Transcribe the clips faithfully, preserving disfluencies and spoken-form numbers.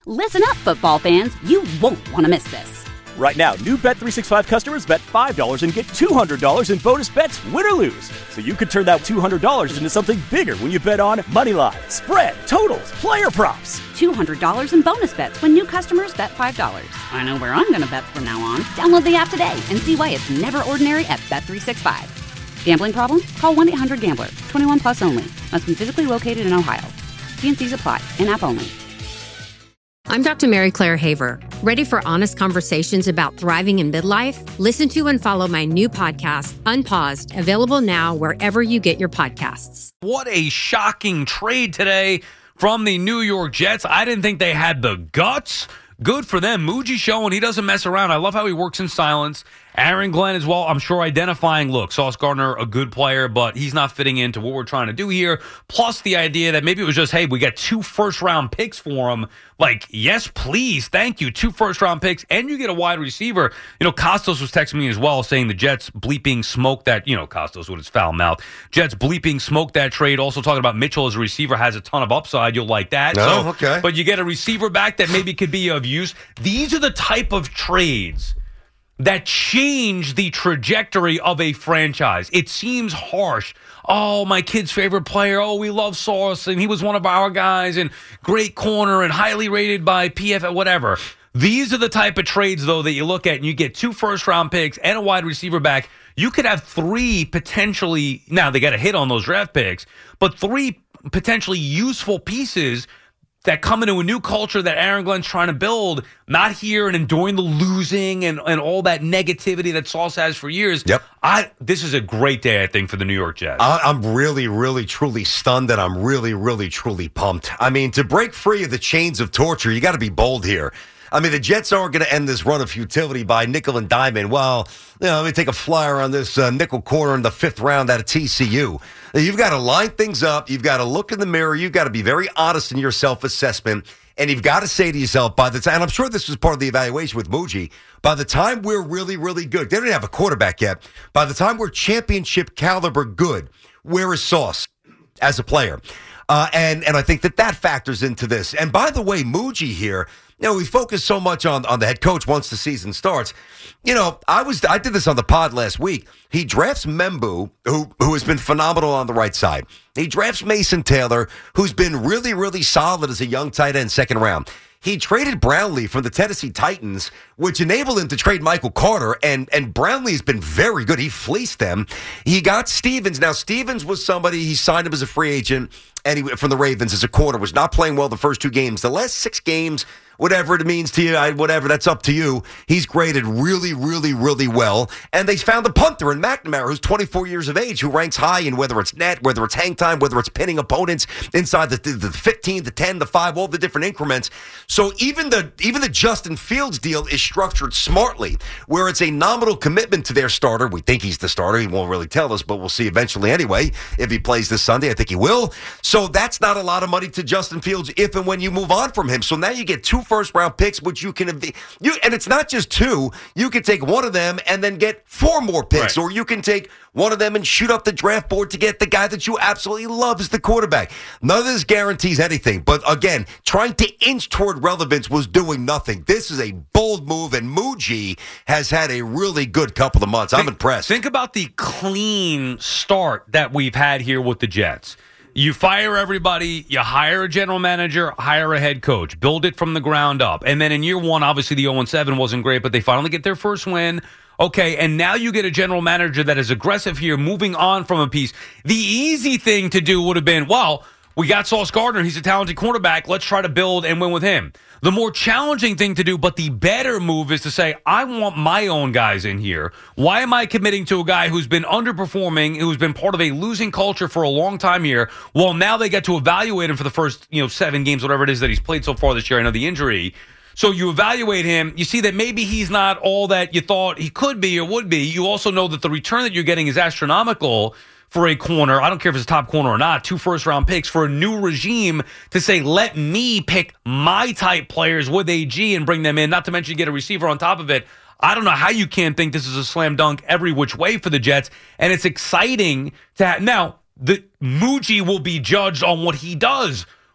Listen up, football fans. You won't want to miss this. Right now, new Bet three sixty-five customers bet five dollars and get two hundred dollars in bonus bets, win or lose. So you could turn that two hundred dollars into something bigger when you bet on money line, spread, totals, player props. two hundred dollars in bonus bets when new customers bet five dollars. I know where I'm going to bet from now on. Download the app today and see why it's never ordinary at Bet three sixty-five. Gambling problem? Call one eight hundred gambler. twenty-one plus only. Must be physically located in Ohio. T and C's apply. In-app only. I'm Doctor Mary Claire Haver. Ready for honest conversations about thriving in midlife? Listen to and follow my new podcast, Unpaused, available now wherever you get your podcasts. What a shocking trade today from the New York Jets. I didn't think they had the guts. Good for them. Muji showing he doesn't mess around. I love how he works in silence. Aaron Glenn as well, I'm sure identifying, look, Sauce Gardner, a good player, but he's not fitting into what we're trying to do here. Plus the idea that maybe it was just, hey, we got two first-round picks for him. Like, yes, please, thank you. Two first-round picks, and you get a wide receiver. You know, Costos was texting me as well, saying the Jets bleeping smoked that, you know, Costos with his foul mouth. Jets bleeping smoked that trade. Also talking about Mitchell as a receiver has a ton of upside. You'll like that. No, so, okay. But you get a receiver back that maybe could be of use. These are the type of trades that change the trajectory of a franchise. It seems harsh. Oh, my kid's favorite player. Oh, we love Sauce, and he was one of our guys, and great corner, and highly rated by P F F, whatever. These are the type of trades, though, that you look at, and you get two first-round picks and a wide receiver back. You could have three potentially, now they got to hit on those draft picks, but three potentially useful pieces that come into a new culture that Aaron Glenn's trying to build, not here and enduring the losing and, and all that negativity that Sauce has for years. Yep. I This is a great day, I think, for the New York Jets. I, I'm really, really, truly stunned, and I'm really, really, truly pumped. I mean, to break free of the chains of torture, you got to be bold here. I mean, the Jets aren't going to end this run of futility by nickel and diamond. Well, you know, let me take a flyer on this uh, nickel corner in the fifth round out of T C U. You've got to line things up. You've got to look in the mirror. You've got to be very honest in your self-assessment. And you've got to say to yourself, by the time, and I'm sure this was part of the evaluation with Muji, by the time we're really, really good, they don't have a quarterback yet. By the time we're championship caliber good, where is Sauce as a player? Uh, and, and I think that that factors into this. And by the way, Muji here, you know, we focus so much on, on the head coach once the season starts. You know, I was I did this on the pod last week. He drafts Membu, who who has been phenomenal on the right side. He drafts Mason Taylor, who's been really, really solid as a young tight end second round. He traded Brownlee from the Tennessee Titans, which enabled him to trade Michael Carter, and, and Brownlee has been very good. He fleeced them. He got Stevens. Now, Stevens was somebody, he signed him as a free agent, and he from the Ravens as a corner, was not playing well the first two games. The last six games, whatever it means to you, I, whatever, that's up to you. He's graded really, really, really well. And they found a punter in McNamara, who's twenty-four years of age, who ranks high in whether it's net, whether it's hang time, whether it's pinning opponents inside the, the, the fifteen, the ten, the five, all the different increments. So even the even the Justin Fields deal is structured smartly, where it's a nominal commitment to their starter. We think he's the starter. He won't really tell us, but we'll see eventually anyway. If he plays this Sunday, I think he will. So that's not a lot of money to Justin Fields if and when you move on from him. So now you get two first-round picks, which you can you and it's not just two. You can take one of them and then get four more picks, right. Or you can take one of them and shoot up the draft board to get the guy that you absolutely love as the quarterback. None of this guarantees anything. But again, trying to inch toward relevance was doing nothing. This is a bold move, and Muji has had a really good couple of months. Think, I'm impressed. Think about the clean start that we've had here with the Jets. You fire everybody, you hire a general manager, hire a head coach, build it from the ground up. And then in year one, obviously the oh and seven wasn't great, but they finally get their first win. Okay, and now you get a general manager that is aggressive here, moving on from a piece. The easy thing to do would have been, well, we got Sauce Gardner. He's a talented cornerback. Let's try to build and win with him. The more challenging thing to do, but the better move, is to say, I want my own guys in here. Why am I committing to a guy who's been underperforming, who's been part of a losing culture for a long time here? Well, now they get to evaluate him for the first, you know, seven games, whatever it is that he's played so far this year. I know the injury. So you evaluate him. You see that maybe he's not all that you thought he could be or would be. You also know that the return that you're getting is astronomical for a corner. I don't care if it's a top corner or not. Two first-round picks for a new regime to say, let me pick my type players with A G and bring them in, not to mention you get a receiver on top of it. I don't know how you can't think this is a slam dunk every which way for the Jets, and it's exciting to have. Now, the Muji will be judged on what he does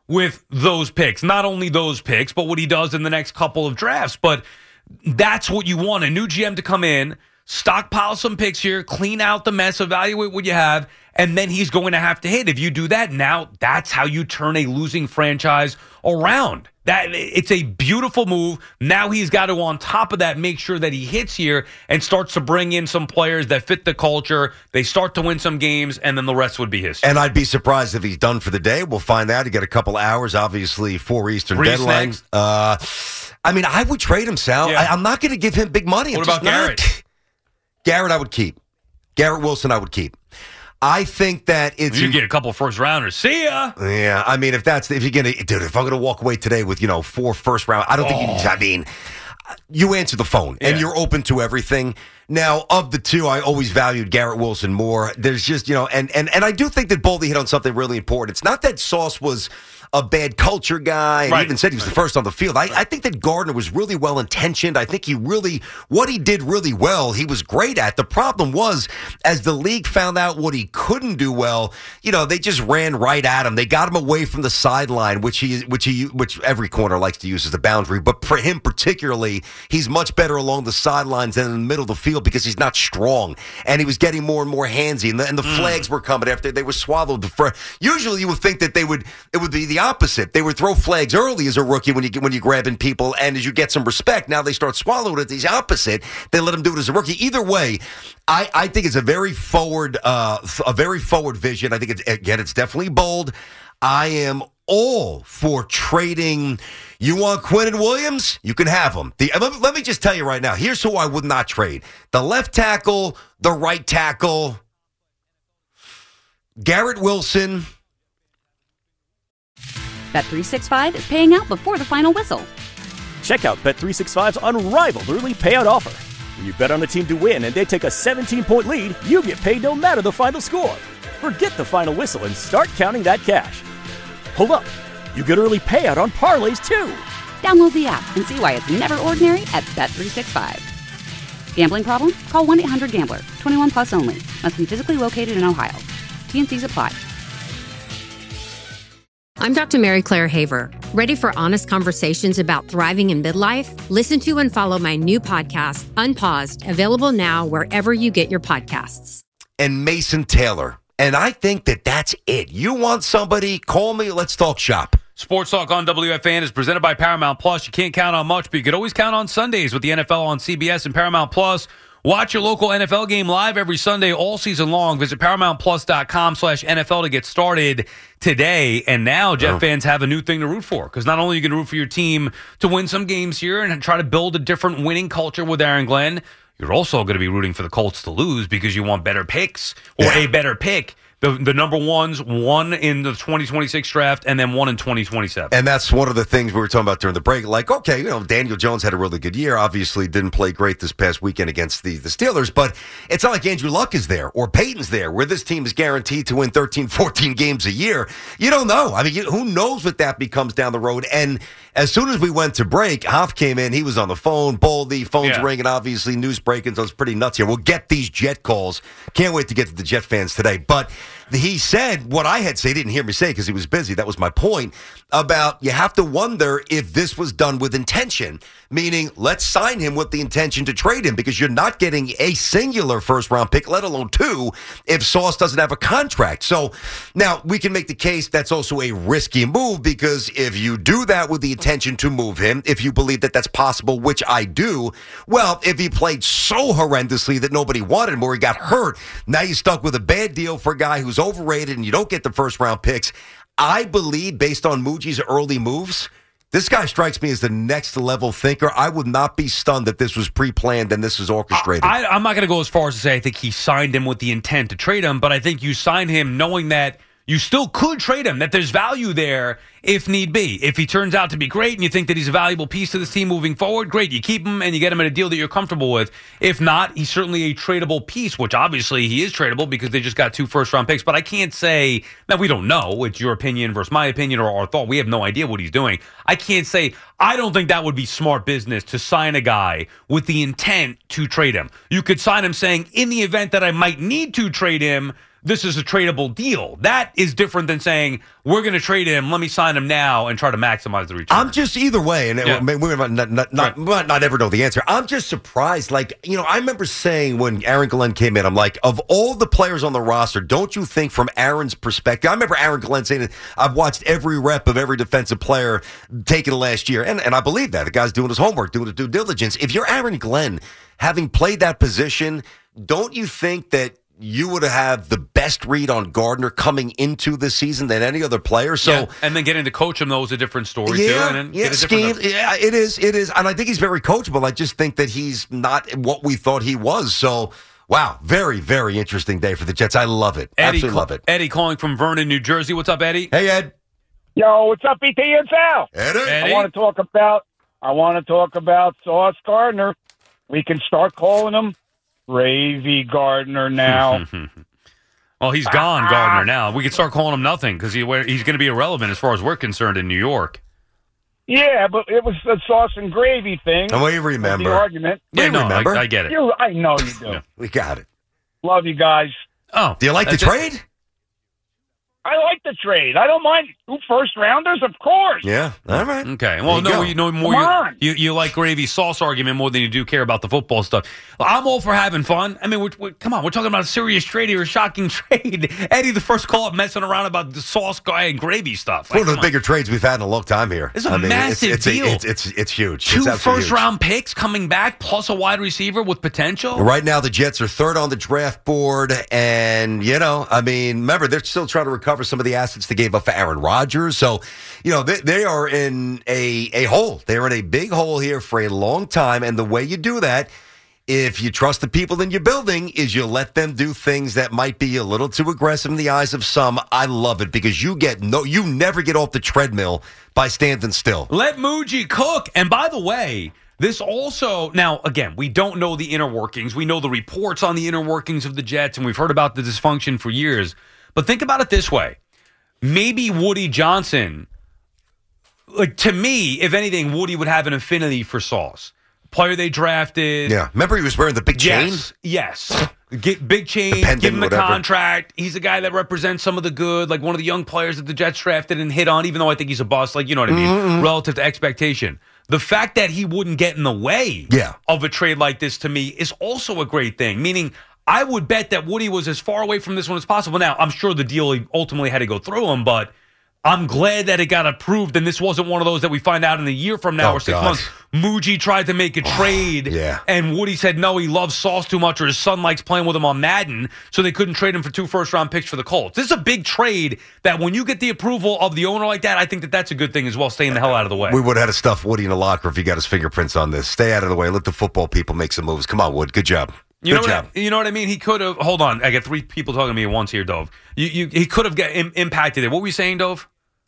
with those picks. Not only those picks, but what he does in the next couple of drafts. But that's what you want, a new G M to come in, stockpile some picks here, clean out the mess, evaluate what you have, and then he's going to have to hit. If you do that, now that's how you turn a losing franchise around. That it's a beautiful move. Now he's got to, on top of that, make sure that he hits here and starts to bring in some players that fit the culture. They start to win some games, and then the rest would be history. And I'd be surprised if he's done for the day. We'll find out. He got a couple hours, obviously, for Eastern Three deadline. snacks. Uh, I mean, I would trade him, Sal. Yeah. I, I'm not going to give him big money. I'm What just about Garrett? Not. Garrett, I would keep. Garrett Wilson, I would keep. I think that it's You get a couple first rounders. See ya. Yeah, I mean, if that's if you're gonna, dude, if I'm gonna walk away today with you know four first round, I don't think Oh. you. I mean, you answer the phone and Yeah. you're open to everything. Now, of the two, I always valued Garrett Wilson more. There's just you know, and and and I do think that Boldy hit on something really important. It's not that Sauce was a bad culture guy, and Right. he even said he was the first on the field. I, I think that Gardner was really well intentioned. I think he really, what he did really well, he was great at. The problem was, as the league found out what he couldn't do well, you know, they just ran right at him. They got him away from the sideline, which he, which he, which every corner likes to use as a boundary. But for him particularly, he's much better along the sidelines than in the middle of the field because he's not strong, and he was getting more and more handsy, and the, and the Mm. flags were coming after they were swallowed. The fr- Usually, you would think that they would, it would be the opposite. They would throw flags early as a rookie when you when you're grabbing people, and as you get some respect, now they start swallowing it. The opposite. They let him do it as a rookie. Either way, I, I think it's a very forward, uh, a very forward vision. I think it's again, it's definitely bold. I am all for trading. You want Quinn and Williams? You can have them. The, let, let me just tell you right now. Here's who I would not trade: the left tackle, the right tackle, Garrett Wilson. Bet three sixty-five is paying out before the final whistle. Check out Bet three sixty-five's unrivaled early payout offer. When you bet on a team to win and they take a seventeen-point lead, you get paid no matter the final score. Forget the final whistle and start counting that cash. Hold up. You get early payout on parlays, too. Download the app and see why it's never ordinary at Bet three sixty-five. Gambling problem? Call one eight hundred gambler. twenty-one plus only. Must be physically located in Ohio. T N Cs apply. I'm Doctor Mary Claire Haver. Ready for honest conversations about thriving in midlife? Listen to and follow my new podcast, Unpaused, available now wherever you get your podcasts. And Mason Taylor. And I think that that's it. You want somebody, call me, let's talk shop. Sports Talk on W F A N is presented by Paramount Plus. You can't count on much, but you can always count on Sundays with the N F L on C B S and Paramount Plus. Watch your local N F L game live every Sunday all season long. Visit ParamountPlus.com slash NFL to get started today. And now Jet Oh. fans have a new thing to root for, because not only are you going to root for your team to win some games here and try to build a different winning culture with Aaron Glenn, you're also going to be rooting for the Colts to lose because you want better picks or Yeah. a better pick. The, the number ones, one in the twenty twenty-six draft and then one in twenty twenty-seven. And that's one of the things we were talking about during the break. Like, okay, you know, Daniel Jones had a really good year. Obviously didn't play great this past weekend against the, the Steelers, but it's not like Andrew Luck is there or Peyton's there, where this team is guaranteed to win thirteen, fourteen games a year. You don't know. I mean, you, who knows what that becomes down the road? And as soon as we went to break, Hoff came in. He was on the phone. Boldy, phone's Yeah. ringing, obviously, news breaking, so it's pretty nuts here. We'll get these Jet calls. Can't wait to get to the Jet fans today. But he said what I had said. He didn't hear me say because he was busy. That was my point about you have to wonder if this was done with intention, meaning let's sign him with the intention to trade him, because you're not getting a singular first round pick, let alone two, if Sauce doesn't have a contract. So now we can make the case that's also a risky move, because if you do that with the intention to move him, if you believe that that's possible, which I do, well, if he played so horrendously that nobody wanted him or he got hurt, now you're stuck with a bad deal for a guy who's overrated and you don't get the first round picks. I believe, based on Muji's early moves, this guy strikes me as the next level thinker. I would not be stunned that this was pre-planned and this was orchestrated. I, I'm not going to go as far as to say I think he signed him with the intent to trade him, but I think you signed him knowing that you still could trade him, that there's value there if need be. If he turns out to be great and you think that he's a valuable piece to this team moving forward, great. You keep him and you get him at a deal that you're comfortable with. If not, he's certainly a tradable piece, which obviously he is tradable because they just got two first-round picks. But I can't say that we don't know. It's your opinion versus my opinion or our thought. We have no idea what he's doing. I can't say I don't think that would be smart business to sign a guy with the intent to trade him. You could sign him saying, in the event that I might need to trade him, this is a tradable deal. That is different than saying, we're going to trade him, let me sign him now and try to maximize the return. I'm just either way, and Yeah. we might not, not, not, might not ever know the answer. I'm just surprised. Like, you know, I remember saying when Aaron Glenn came in, I'm like, of all the players on the roster, don't you think from Aaron's perspective, I remember Aaron Glenn saying, I've watched every rep of every defensive player taken last year, and, and I believe that. The guy's doing his homework, doing his due diligence. If you're Aaron Glenn, having played that position, don't you think that you would have the best read on Gardner coming into this season than any other player? So, yeah. And then getting to coach him, though, is a different story, too. yeah, And then yeah, get a scheme, different- yeah, it is, it is, and I think he's very coachable. I just think that he's not what we thought he was. So, wow, very, very interesting day for the Jets. I love it. Eddie, Absolutely love it. Eddie calling from Vernon, New Jersey. What's up, Eddie? Hey, Ed. Yo, what's up, B T and Sal? Eddie. Eddie? I want to talk about. I want to talk about Sauce Gardner. We can start calling him Gravy Gardner now. Well, he's gone, Gardner, now. We can start calling him nothing because he, he's going to be irrelevant as far as we're concerned in New York. Yeah, but it was the sauce and gravy thing. And we The remember. argument. Yeah, We no, remember. I, I get it. You, I know you do. Yeah. We got it. Love you guys. Oh, Do you like the that's it? trade? I like the trade. I don't mind two first rounders, of course. Yeah. All right. Okay. Well, There you no, go. you know more. Come You, on. you you like gravy sauce argument more than you do care about the football stuff. Well, I'm all for having fun. I mean, we're, we're, come on, we're talking about a serious trade here, a shocking trade. Eddie, the first call up messing around about the sauce guy and gravy stuff. Like, One of the come on. bigger trades we've had in a long time here. It's a I mean, massive it's, it's deal. A, it's, it's it's huge. Two It's absolutely first huge. round picks coming back, plus a wide receiver with potential. Right now, the Jets are third on the draft board, and you know, I mean, remember they're still trying to recover some of the assets they gave up for Aaron Rodgers. So, you know, they, they are in a a hole. They're in a big hole here for a long time, and the way you do that, if you trust the people in your building, is you let them do things that might be a little too aggressive in the eyes of some. I love it because you get no, you never get off the treadmill by standing still. Let Muji cook. And by the way, this also, now, again, we don't know the inner workings. We know the reports on the inner workings of the Jets, and we've heard about the dysfunction for years. But think about it this way. Maybe Woody Johnson, like to me, if anything, Woody would have an affinity for Sauce. Player they drafted. Yeah, remember he was wearing the big chain. Yes, yes. Get big chain, pendant, give him the whatever. contract. He's a guy that represents some of the good, like one of the young players that the Jets drafted and hit on, even though I think he's a bust, like, you know what I mean, Mm-hmm. relative to expectation. The fact that he wouldn't get in the way Yeah. of a trade like this to me is also a great thing, meaning I would bet that Woody was as far away from this one as possible. Now, I'm sure the deal ultimately had to go through him, but I'm glad that it got approved, and this wasn't one of those that we find out in a year from now Oh, or six God. months. Muji tried to make a trade, yeah. and Woody said no, he loves Sauce too much, or his son likes playing with him on Madden, so they couldn't trade him for two first-round picks for the Colts. This is a big trade that when you get the approval of the owner like that, I think that that's a good thing as well, staying the hell out of the way. We would have had to stuff Woody in the locker if he got his fingerprints on this. Stay out of the way. Let the football people make some moves. Come on, Wood. Good job. You know, Good what job. I, you know what I mean? He could have. Hold on, I got three people talking to me at once here, Dove. You, you, he could have got im- impacted it. What were you saying, Dove?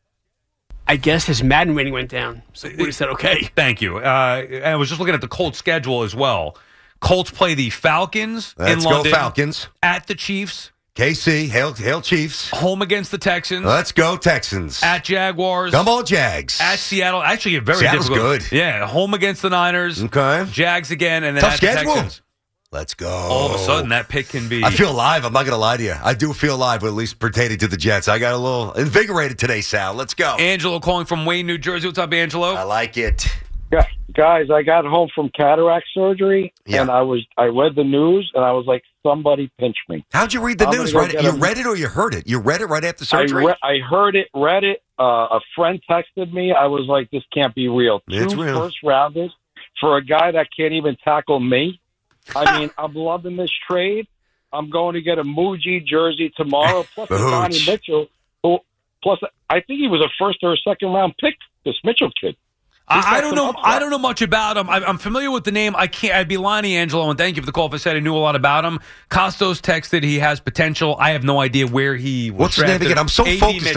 I guess his Madden rating went down. So Woody said, okay. Thank you. Uh, I was just looking at the Colts schedule as well. Colts play the Falcons Let's in go London, Falcons. at the Chiefs, K C, hail, hail Chiefs. home against the Texans, Let's go Texans. at Jaguars, Come on, Jags. at Seattle. Actually, a very Seattle's difficult. good. Yeah, home against the Niners, Okay. Jags again, and then Tough at the schedule. Texans. Let's go. All of a sudden, that pick can be. I feel alive. I'm not going to lie to you. I do feel alive, at least pertaining to the Jets. I got a little invigorated today, Sal. Let's go. Angelo calling from Wayne, New Jersey. What's up, Angelo? I like it. Gu- Guys, I got home from cataract surgery, Yeah. and I was I read the news, and I was like, somebody pinch me. How'd you read the I'm news? gonna Right? go get You a- read it or you heard it? You read it right after I, surgery? re- I heard it, read it. Uh, a friend texted me. I was like, this can't be real. It's Two real. first rounders for a guy that can't even tackle me. I mean, I'm loving this trade. I'm going to get a Muji jersey tomorrow, plus a Donnie Booch. Mitchell. Who, plus, I think he was a first or a second round pick. This Mitchell kid. He's I, I got don't some know. upside. I don't know much about him. I'm, I'm familiar with the name. I can't. I'd be lying to you, Angelo, and thank you for the call. If I said I knew a lot about him, Costos texted he has potential. I have no idea where he was What's his name drafted. again? I'm so A D focused. Mitchell.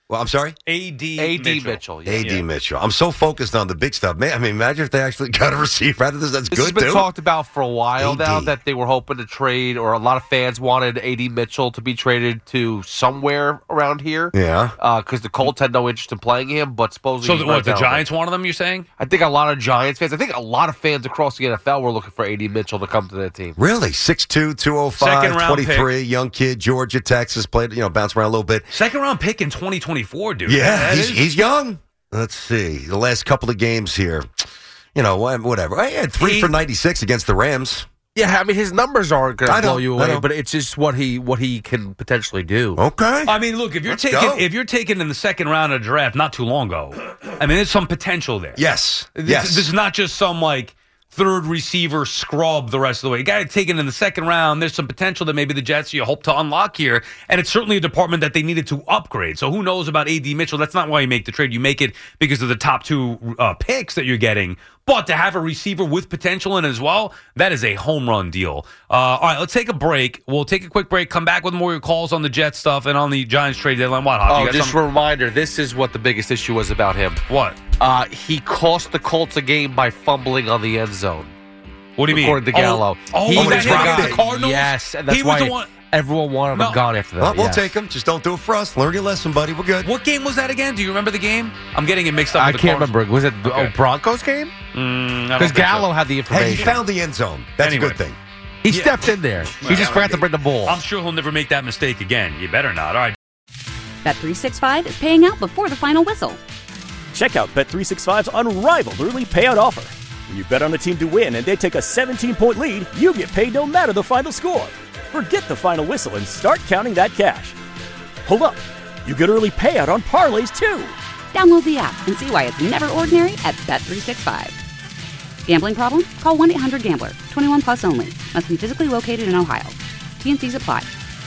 Well, I'm sorry? A D A D Mitchell. Mitchell. yeah. A D Yeah. Mitchell. I'm so focused on the big stuff. Man, I mean, imagine if they actually got a receiver out of this. That's This good, has been too. talked about for a while A D. now that they were hoping to trade, or a lot of fans wanted A D Mitchell to be traded to somewhere around here. Yeah. Because the Colts had no interest in playing him, but supposedly So he's the, what, right the down Giants wanted them, you're saying? I think a lot of Giants fans, I think a lot of fans across the N F L were looking for A D Mitchell to come to their team. Really? six two, two oh five, Second round twenty-three, young kid, Georgia, Texas, played, you know, bounced around a little bit. Second round pick in twenty twenty-four, dude. Yeah, That he's, is- he's young. Let's see. The last couple of games here, you know, wha- whatever. I had three He- for ninety-six against the Rams. Yeah, I mean his numbers aren't going I to know, blow you I away, know. but it's just what he what he can potentially do. Okay. I mean, look, if you're Let's taking go. if you're taking in the second round of the draft not too long ago, I mean, there's some potential there. Yes. This, yes. this is not just some like third receiver scrub the rest of the way. A guy taken in the second round, there's some potential that maybe the Jets you hope to unlock here, and it's certainly a department that they needed to upgrade. So who knows about A D Mitchell? That's not why you make the trade. You make it because of the top two uh, picks that you're getting. But to have a receiver with potential in it as well, that is a home run deal. Uh, all right, let's take a break. We'll take a quick break, come back with more of your calls on the Jets stuff and on the Giants trade deadline. What, Hop? Oh, You got just a something? reminder, this is what the biggest issue was about him. What? Uh, he cost the Colts a game by fumbling on the end zone. What do you mean? According to Gallo. Oh, oh he was when that he him dropped against it. the Cardinals? Yes, and that's He was why the one. everyone wanted No. him gone after that. well, we'll yes. take him. Just don't do it for us. Learn your lesson, buddy. We're good. What game was that again? Do you remember the game? I'm getting it mixed up. I with the can't Cardinals. remember. Was it the Okay. oh, Broncos game? Mm, I don't Because think so. Gallo had the Hey, information. he found the end zone. That's Anyway. a good thing. He Yeah. stepped in there. He just forgot to bring the ball. I'm sure he'll never make that mistake again. You better not. All right. Bet three sixty-five is paying out before the final whistle. Check out Bet three sixty-five's unrivaled early payout offer. When you bet on a team to win and they take a seventeen-point lead, you get paid no matter the final score. Forget the final whistle and start counting that cash. Hold up. You get early payout on parlays, too. Download the app and see why it's never ordinary at Bet three sixty-five. Gambling problem? Call one eight hundred gambler. twenty-one plus only. Must be physically located in Ohio. T N Cs apply.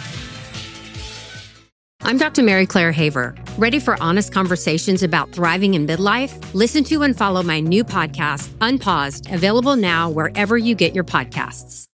I'm Doctor Mary Claire Haver. Ready for honest conversations about thriving in midlife? Listen to and follow my new podcast, Unpaused, available now wherever you get your podcasts.